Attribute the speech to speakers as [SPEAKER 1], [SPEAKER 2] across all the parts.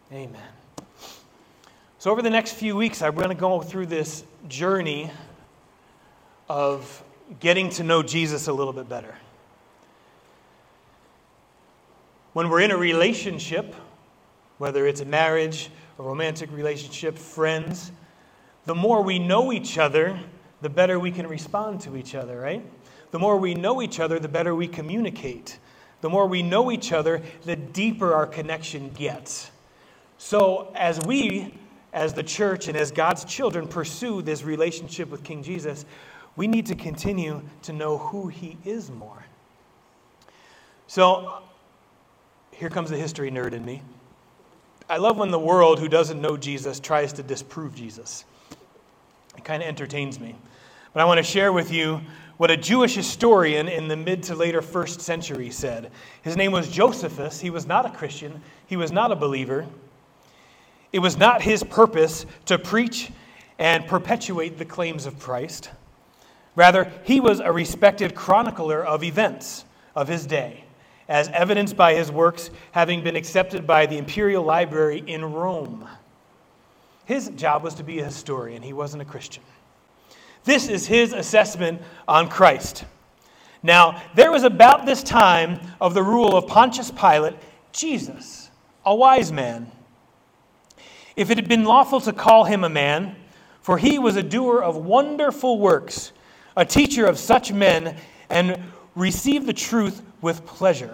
[SPEAKER 1] Amen. So over the next few weeks, I'm going to go through this journey of getting to know Jesus a little bit better. When we're in a relationship, whether it's a marriage, a romantic relationship, friends, the more we know each other, the better we can respond to each other, right? The more we know each other, the better we communicate. The more we know each other, the deeper our connection gets. So as we, as the church and as God's children, pursue this relationship with King Jesus, we need to continue to know who he is more. So here comes the history nerd in me. I love when the world who doesn't know Jesus tries to disprove Jesus. It kind of entertains me. But I want to share with you what a Jewish historian in the mid to later 1st century said. His name was Josephus. He was not a Christian. He was not a believer. It was not his purpose to preach and perpetuate the claims of Christ. Rather, he was a respected chronicler of events of his day, as evidenced by his works having been accepted by the Imperial Library in Rome. His job was to be a historian. He wasn't a Christian. This is his assessment on Christ. Now, there was about this time of the rule of Pontius Pilate, Jesus, a wise man. If it had been lawful to call him a man, for he was a doer of wonderful works, a teacher of such men, and received the truth with pleasure.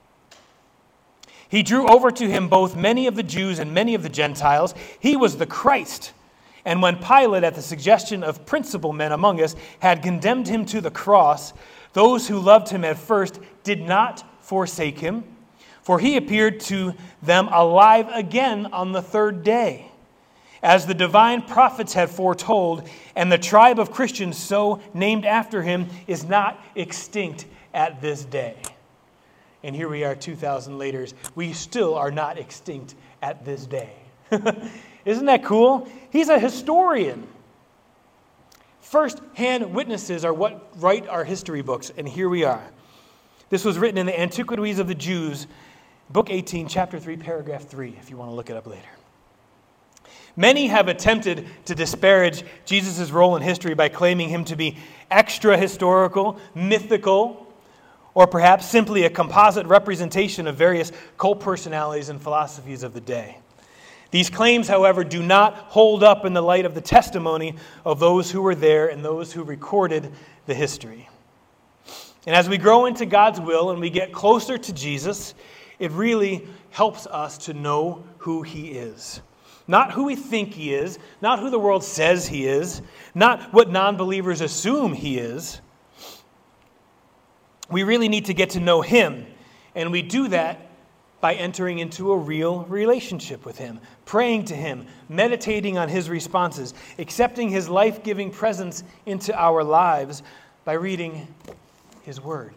[SPEAKER 1] He drew over to him both many of the Jews and many of the Gentiles. He was the Christ. And when Pilate, at the suggestion of principal men among us, had condemned him to the cross, those who loved him at first did not forsake him, for he appeared to them alive again on the 3rd day, as the divine prophets had foretold, and the tribe of Christians so named after him is not extinct at this day. And here we are 2,000 later. We still are not extinct at this day. Isn't that cool? He's a historian. First-hand witnesses are what write our history books, and here we are. This was written in the Antiquities of the Jews, Book 18, Chapter 3, Paragraph 3, if you want to look it up later. Many have attempted to disparage Jesus' role in history by claiming him to be extra-historical, mythical, or perhaps simply a composite representation of various cult personalities and philosophies of the day. These claims, however, do not hold up in the light of the testimony of those who were there and those who recorded the history. And as we grow into God's will and we get closer to Jesus, it really helps us to know who he is. Not who we think he is, not who the world says he is, not what non-believers assume he is. We really need to get to know him, and we do that by entering into a real relationship with him, praying to him, meditating on his responses, accepting his life-giving presence into our lives by reading his word.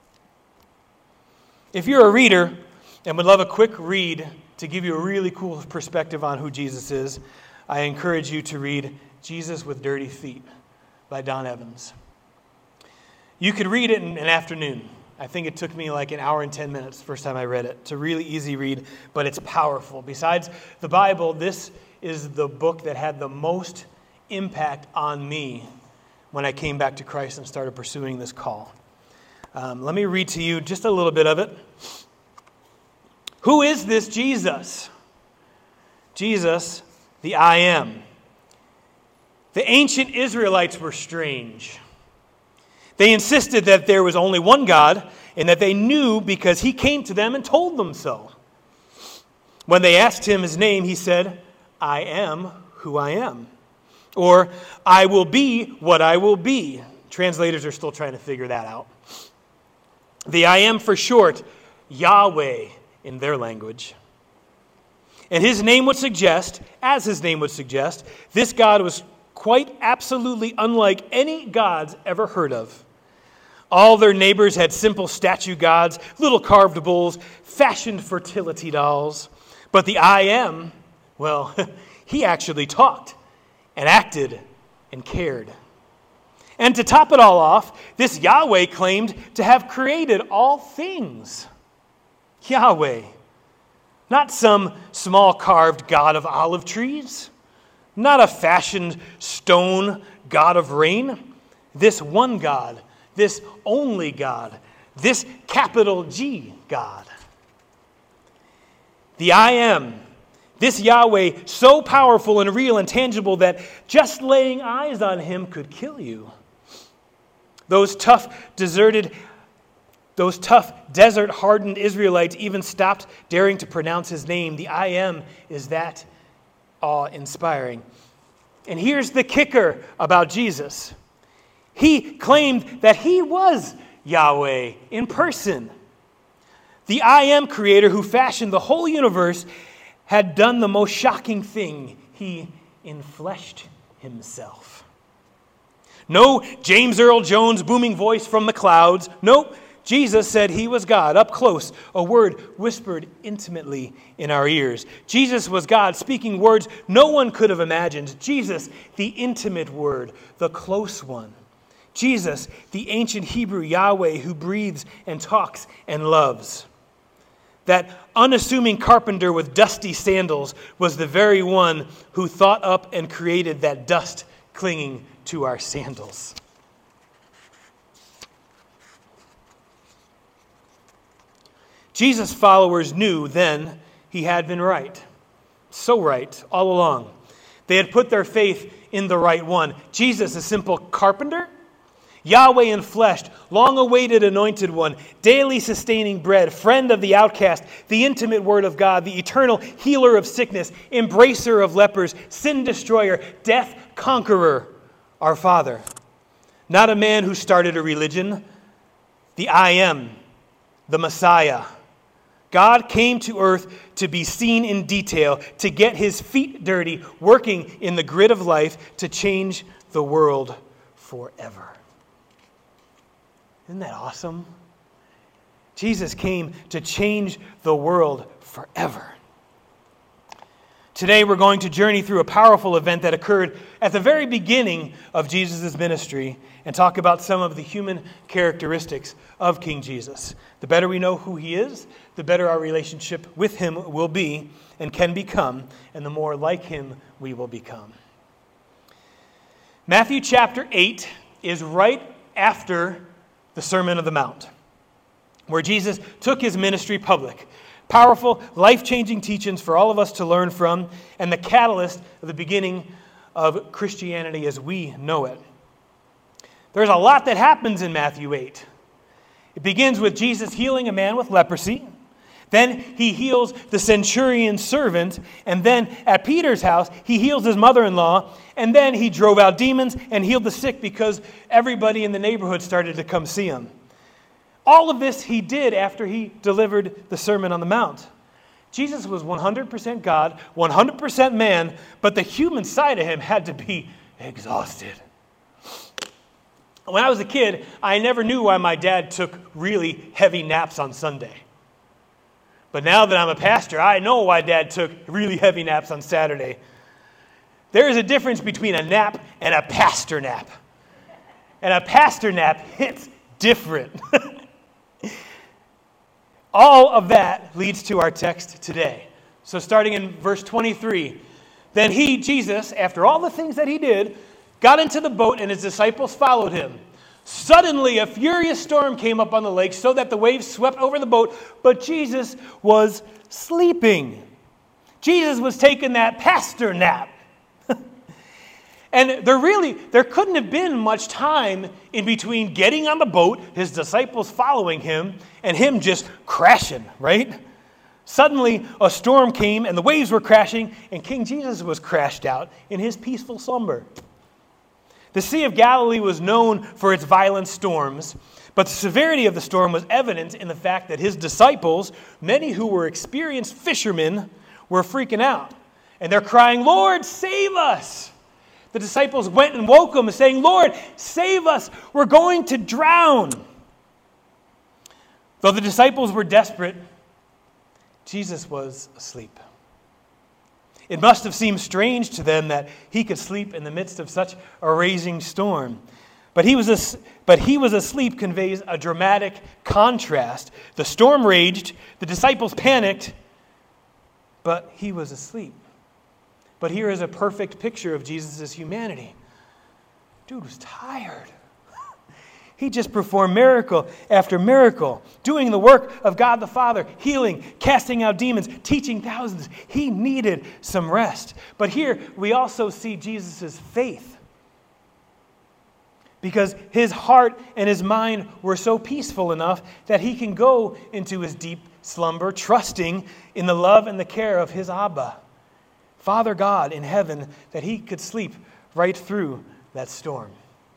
[SPEAKER 1] If you're a reader and would love a quick read to give you a really cool perspective on who Jesus is, I encourage you to read Jesus with Dirty Feet by Don Evans. You could read it in an afternoon. I think it took me like an hour and 10 minutes the first time I read it. It's a really easy read, but it's powerful. Besides the Bible, this is the book that had the most impact on me when I came back to Christ and started pursuing this call. Let me read to you just a little bit of it. Who is this Jesus? Jesus, the I Am. The ancient Israelites were strange. They insisted that there was only one God and that they knew because he came to them and told them so. When they asked him his name, he said, I am who I am. Or, I will be what I will be. Translators are still trying to figure that out. The I am for short, Yahweh in their language. And his name would suggest, as his name would suggest, this God was quite absolutely unlike any gods ever heard of. All their neighbors had simple statue gods, little carved bulls, fashioned fertility dolls. But the I Am, well, he actually talked and acted and cared. And to top it all off, this Yahweh claimed to have created all things. Yahweh. Not some small carved god of olive trees, not a fashioned stone god of rain. This one God, this only God, this capital G God. The I Am, this Yahweh, so powerful and real and tangible that just laying eyes on him could kill you. Those tough, desert-hardened Israelites even stopped daring to pronounce his name. The I Am is that awe-inspiring. And here's the kicker about Jesus. He claimed that he was Yahweh in person. The I Am creator who fashioned the whole universe had done the most shocking thing. He enfleshed himself. No James Earl Jones booming voice from the clouds. Nope. Jesus said he was God, up close, a word whispered intimately in our ears. Jesus was God, speaking words no one could have imagined. Jesus, the intimate word, the close one. Jesus, the ancient Hebrew Yahweh who breathes and talks and loves. That unassuming carpenter with dusty sandals was the very one who thought up and created that dust clinging to our sandals. Jesus' followers knew then he had been right. So right, all along. They had put their faith in the right one. Jesus, a simple carpenter, Yahweh enfleshed, long-awaited anointed one, daily sustaining bread, friend of the outcast, the intimate word of God, the eternal healer of sickness, embracer of lepers, sin destroyer, death conqueror, our Father. Not a man who started a religion, the I Am, the Messiah. God came to earth to be seen in detail, to get his feet dirty, working in the grid of life to change the world forever. Isn't that awesome? Jesus came to change the world forever. Today we're going to journey through a powerful event that occurred at the very beginning of Jesus' ministry and talk about some of the human characteristics of King Jesus. The better we know who he is, the better our relationship with him will be and can become, and the more like him we will become. Matthew chapter 8 is right after the Sermon on the Mount, where Jesus took his ministry public. Powerful, life-changing teachings for all of us to learn from, and the catalyst of the beginning of Christianity as we know it. There's a lot that happens in Matthew 8. It begins with Jesus healing a man with leprosy. Then he heals the centurion's servant. And then at Peter's house, he heals his mother-in-law. And then he drove out demons and healed the sick because everybody in the neighborhood started to come see him. All of this he did after he delivered the Sermon on the Mount. Jesus was 100% God, 100% man, but the human side of him had to be exhausted. When I was a kid, I never knew why my dad took really heavy naps on Sunday. But now that I'm a pastor, I know why Dad took really heavy naps on Saturday. There is a difference between a nap and a pastor nap. And a pastor nap hits different. All of that leads to our text today. So starting in verse 23, then he, Jesus, after all the things that he did, got into the boat and his disciples followed him. Suddenly, a furious storm came up on the lake so that the waves swept over the boat, but Jesus was sleeping. Jesus was taking that pastor nap. And there couldn't have been much time in between getting on the boat, his disciples following him, and him just crashing, right? Suddenly, a storm came and the waves were crashing, and King Jesus was crashed out in his peaceful slumber. The Sea of Galilee was known for its violent storms, but the severity of the storm was evident in the fact that his disciples, many who were experienced fishermen, were freaking out. And they're crying, "Lord, save us!" The disciples went and woke him, saying, "Lord, save us! We're going to drown!" Though the disciples were desperate, Jesus was asleep. It must have seemed strange to them that he could sleep in the midst of such a raging storm. But he was asleep conveys a dramatic contrast. The storm raged, the disciples panicked, but he was asleep. But here is a perfect picture of Jesus' humanity. Dude was tired. He just performed miracle after miracle, doing the work of God the Father, healing, casting out demons, teaching thousands. He needed some rest. But here we also see Jesus' faith, because his heart and his mind were so peaceful enough that he can go into his deep slumber, trusting in the love and the care of his Abba, Father God in heaven, that he could sleep right through that storm.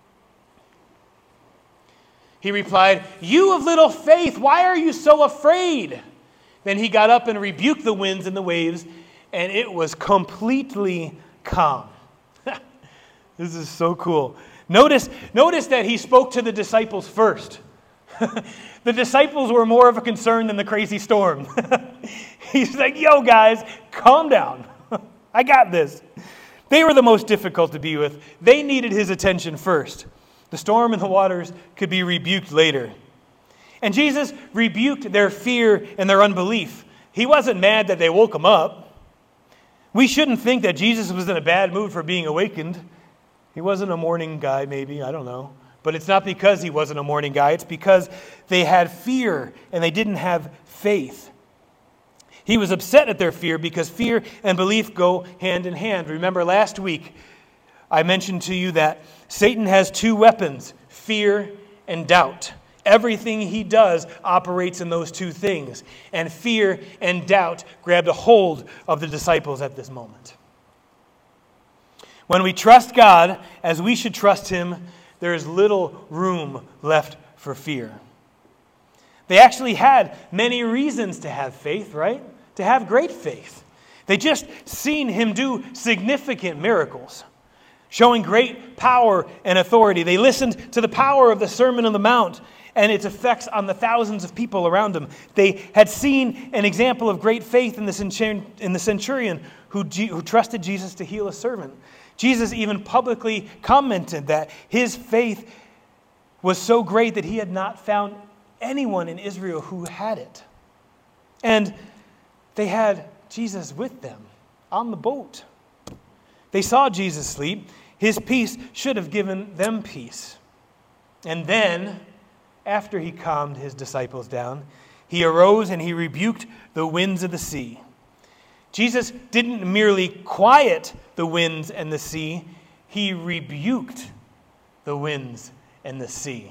[SPEAKER 1] He replied, "You of little faith, why are you so afraid?" Then he got up and rebuked the winds and the waves, and it was completely calm. This is so cool. Notice that he spoke to the disciples first. The disciples were more of a concern than the crazy storm. He's like, "Yo, guys, calm down. I got this." They were the most difficult to be with. They needed his attention first. The storm and the waters could be rebuked later. And Jesus rebuked their fear and their unbelief. He wasn't mad that they woke him up. We shouldn't think that Jesus was in a bad mood for being awakened. He wasn't a morning guy, maybe, I don't know. But it's not because he wasn't a morning guy. It's because they had fear and they didn't have faith. He was upset at their fear because fear and belief go hand in hand. Remember last week, I mentioned to you that Satan has two weapons, fear and doubt. Everything he does operates in those two things. And fear and doubt grabbed a hold of the disciples at this moment. When we trust God as we should trust him, there is little room left for fear. They actually had many reasons to have faith, right? To have great faith. They just seen him do significant miracles, showing great power and authority. They listened to the power of the Sermon on the Mount and its effects on the thousands of people around them. They had seen an example of great faith in the centurion who trusted Jesus to heal a servant. Jesus even publicly commented that his faith was so great that he had not found anyone in Israel who had it. And they had Jesus with them on the boat. They saw Jesus sleep. His peace should have given them peace. And then, after he calmed his disciples down, he arose and he rebuked the winds of the sea. Jesus didn't merely quiet the winds and the sea, he rebuked the winds and the sea.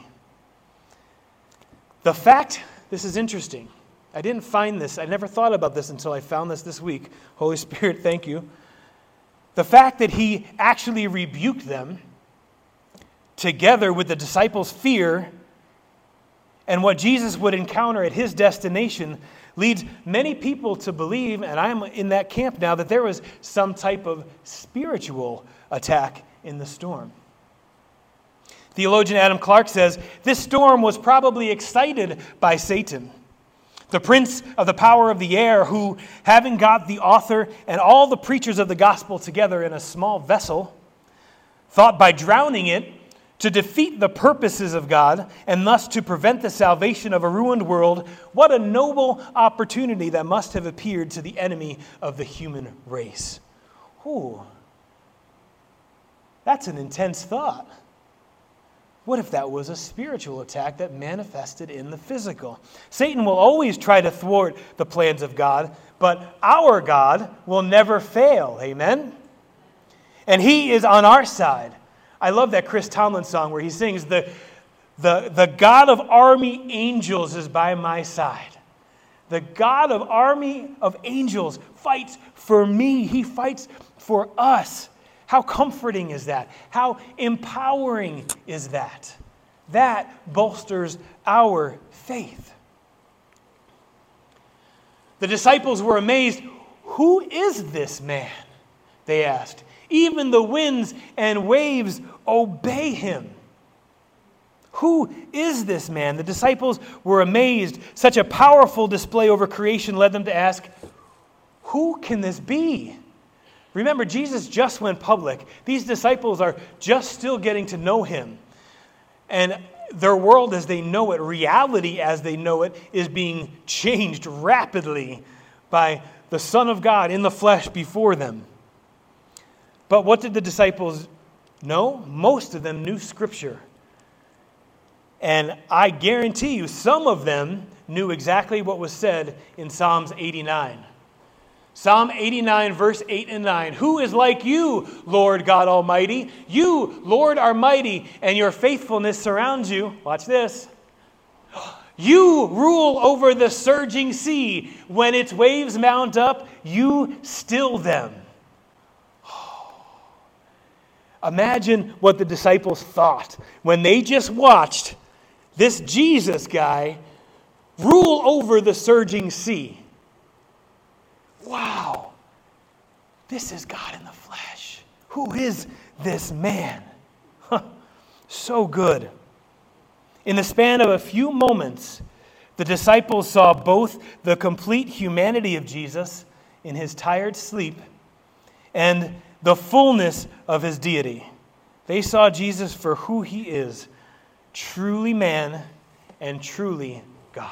[SPEAKER 1] The fact, this is interesting. I didn't find this. I never thought about this until I found this week. Holy Spirit, thank you. The fact that he actually rebuked them, together with the disciples' fear and what Jesus would encounter at his destination, leads many people to believe, and I'm in that camp now, that there was some type of spiritual attack in the storm. Theologian Adam Clarke says, this storm was probably excited by Satan, the prince of the power of the air, who, having got the author and all the preachers of the gospel together in a small vessel, thought by drowning it to defeat the purposes of God and thus to prevent the salvation of a ruined world. What a noble opportunity that must have appeared to the enemy of the human race. Ooh, that's an intense thought. What if that was a spiritual attack that manifested in the physical? Satan will always try to thwart the plans of God, but our God will never fail. Amen? And he is on our side. I love that Chris Tomlin song where he sings, the God of army angels is by my side. The God of army of angels fights for me. He fights for us. How comforting is that? How empowering is that? That bolsters our faith. The disciples were amazed. Who is this man? They asked. Even the winds and waves obey him. Who is this man? The disciples were amazed. Such a powerful display over creation led them to ask, who can this be? Remember, Jesus just went public. These disciples are just still getting to know him. And their world as they know it, reality as they know it, is being changed rapidly by the Son of God in the flesh before them. But what did the disciples know? Most of them knew Scripture. And I guarantee you, some of them knew exactly what was said in Psalms 89. Psalm 89, verse 8 and 9. Who is like you, Lord God Almighty? You, Lord, are mighty, and your faithfulness surrounds you. Watch this. You rule over the surging sea. When its waves mount up, you still them. Imagine what the disciples thought when they just watched this Jesus guy rule over the surging sea. Wow, this is God in the flesh. Who is this man? So good. In the span of a few moments, the disciples saw both the complete humanity of Jesus in his tired sleep and the fullness of his deity. They saw Jesus for who he is, truly man and truly God.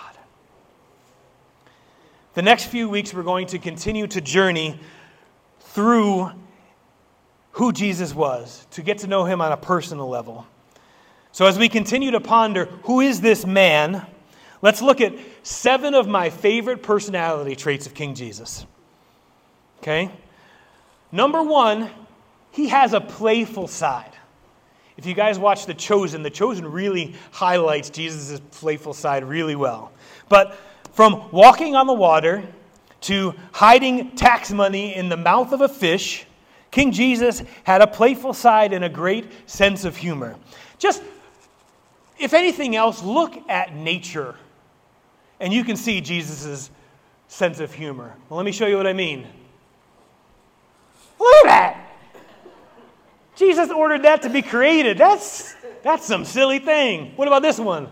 [SPEAKER 1] The next few weeks, we're going to continue to journey through who Jesus was, to get to know him on a personal level. So as we continue to ponder, who is this man? Let's look at 7 of my favorite personality traits of King Jesus. Okay? Number 1, he has a playful side. If you guys watch The Chosen really highlights Jesus' playful side really well. But from walking on the water to hiding tax money in the mouth of a fish, King Jesus had a playful side and a great sense of humor. Just, if anything else, look at nature, and you can see Jesus' sense of humor. Well, let me show you what I mean. Look at that! Jesus ordered that to be created. That's some silly thing. What about this one?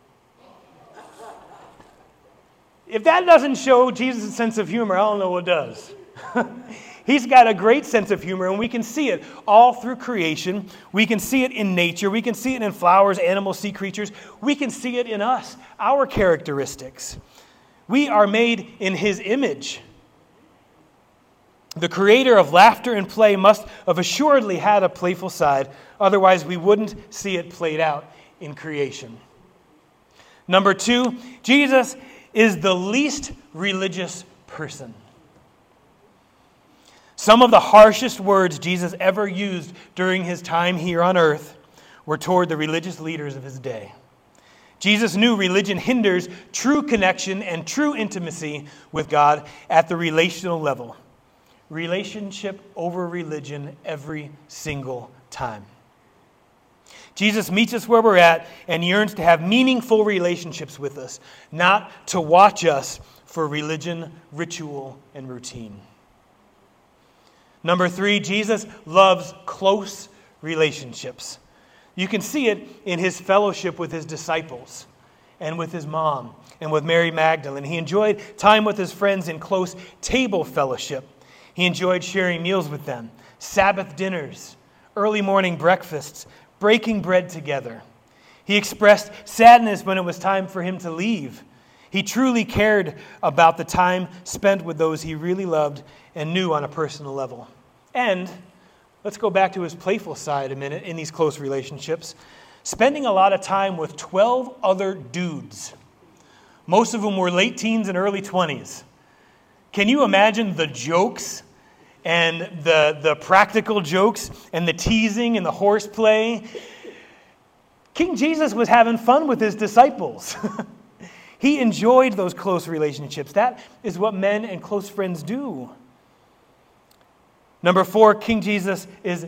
[SPEAKER 1] If that doesn't show Jesus' sense of humor, I don't know what does. He's got a great sense of humor, and we can see it all through creation. We can see it in nature. We can see it in flowers, animals, sea creatures. We can see it in us, our characteristics. We are made in his image. The creator of laughter and play must have assuredly had a playful side. Otherwise, we wouldn't see it played out in creation. Number 2, Jesus is the least religious person. Some of the harshest words Jesus ever used during his time here on earth were toward the religious leaders of his day. Jesus knew religion hinders true connection and true intimacy with God at the relational level. Relationship over religion every single time. Jesus meets us where we're at and yearns to have meaningful relationships with us, not to watch us for religion, ritual, and routine. Number 3, Jesus loves close relationships. You can see it in his fellowship with his disciples and with his mom and with Mary Magdalene. He enjoyed time with his friends in close table fellowship. He enjoyed sharing meals with them, Sabbath dinners, early morning breakfasts, breaking bread together. He expressed sadness when it was time for him to leave. He truly cared about the time spent with those he really loved and knew on a personal level. And let's go back to his playful side a minute in these close relationships. Spending a lot of time with 12 other dudes. Most of them were late teens and early 20s. Can you imagine the jokes and the practical jokes and the teasing and the horseplay? King Jesus was having fun with his disciples. He enjoyed those close relationships. That is what men and close friends do. Number 4, King Jesus is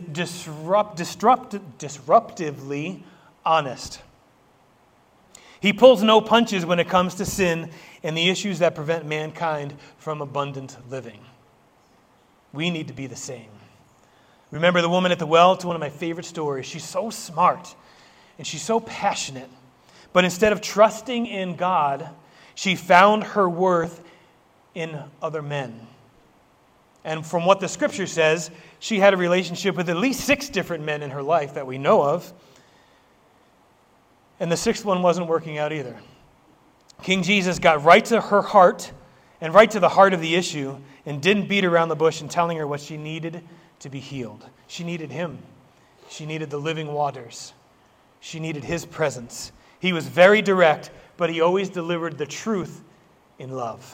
[SPEAKER 1] disruptively honest. He pulls no punches when it comes to sin and the issues that prevent mankind from abundant living. We need to be the same. Remember the woman at the well? It's one of my favorite stories. She's so smart and she's so passionate. But instead of trusting in God, she found her worth in other men. And from what the scripture says, she had a relationship with at least 6 different men in her life that we know of. And the 6th one wasn't working out either. King Jesus got right to her heart and right to the heart of the issue and didn't beat around the bush in telling her what she needed to be healed. She needed him. She needed the living waters. She needed his presence. He was very direct, but he always delivered the truth in love.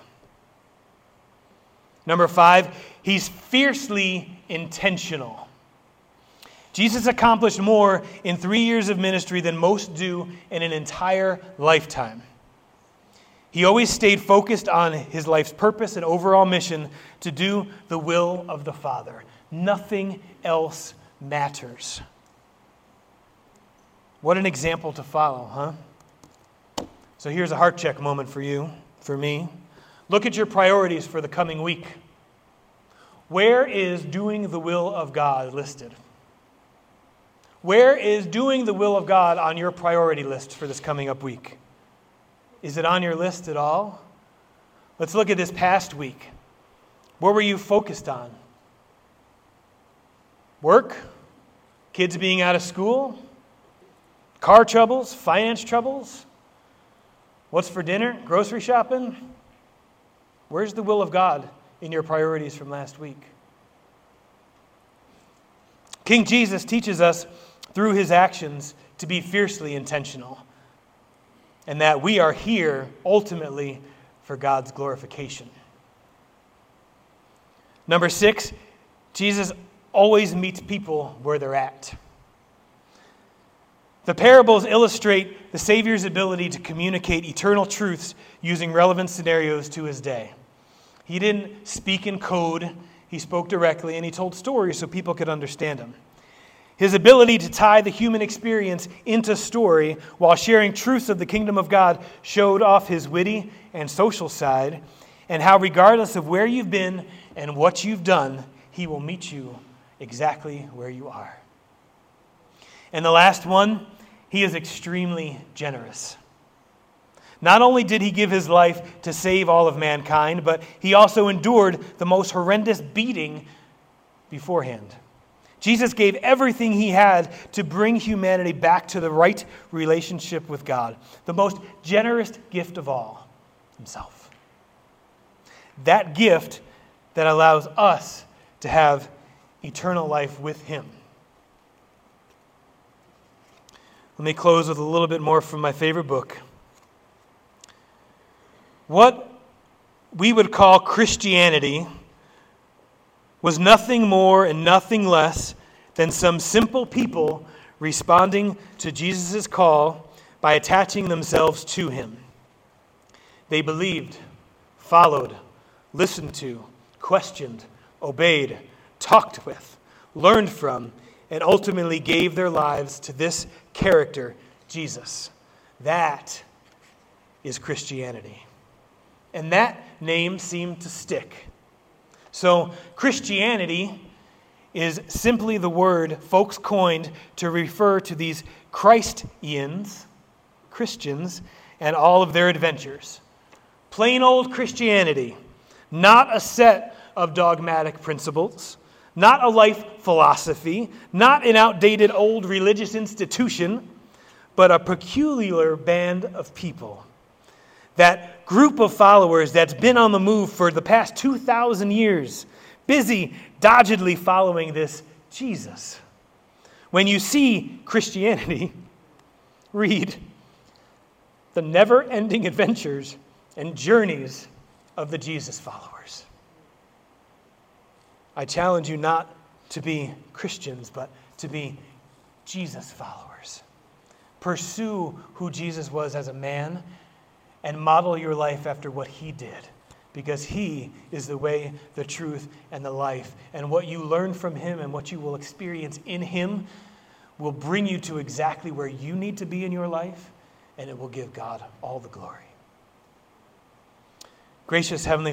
[SPEAKER 1] Number 5, he's fiercely intentional. Jesus accomplished more in 3 years of ministry than most do in an entire lifetime. He always stayed focused on his life's purpose and overall mission to do the will of the Father. Nothing else matters. What an example to follow, huh? So here's a heart check moment for you, for me. Look at your priorities for the coming week. Where is doing the will of God listed? Where is doing the will of God on your priority list for this coming up week? Is it on your list at all? Let's look at this past week. What were you focused on? Work? Kids being out of school? Car troubles? Finance troubles? What's for dinner? Grocery shopping? Where's the will of God in your priorities from last week? King Jesus teaches us through his actions to be fiercely intentional, and that we are here ultimately for God's glorification. Number 6, Jesus always meets people where they're at. The parables illustrate the Savior's ability to communicate eternal truths using relevant scenarios to his day. He didn't speak in code, he spoke directly, and he told stories so people could understand him. His ability to tie the human experience into story while sharing truths of the kingdom of God showed off his witty and social side, and how regardless of where you've been and what you've done, he will meet you exactly where you are. And the last one, he is extremely generous. Not only did he give his life to save all of mankind, but he also endured the most horrendous beating beforehand. Jesus gave everything he had to bring humanity back to the right relationship with God, the most generous gift of all, himself. That gift that allows us to have eternal life with him. Let me close with a little bit more from my favorite book. What we would call Christianity was nothing more and nothing less than some simple people responding to Jesus' call by attaching themselves to him. They believed, followed, listened to, questioned, obeyed, talked with, learned from, and ultimately gave their lives to this character, Jesus. That is Christianity. And that name seemed to stick. So Christianity is simply the word folks coined to refer to these Christians, Christians, and all of their adventures. Plain old Christianity, not a set of dogmatic principles, not a life philosophy, not an outdated old religious institution, but a peculiar band of people. That group of followers that's been on the move for the past 2,000 years, busy, doggedly following this Jesus. When you see Christianity, read the never-ending adventures and journeys of the Jesus followers. I challenge you not to be Christians, but to be Jesus followers. Pursue who Jesus was as a man and model your life after what he did, because he is the way, the truth, and the life. And what you learn from him and what you will experience in him will bring you to exactly where you need to be in your life, and it will give God all the glory. Gracious Heavenly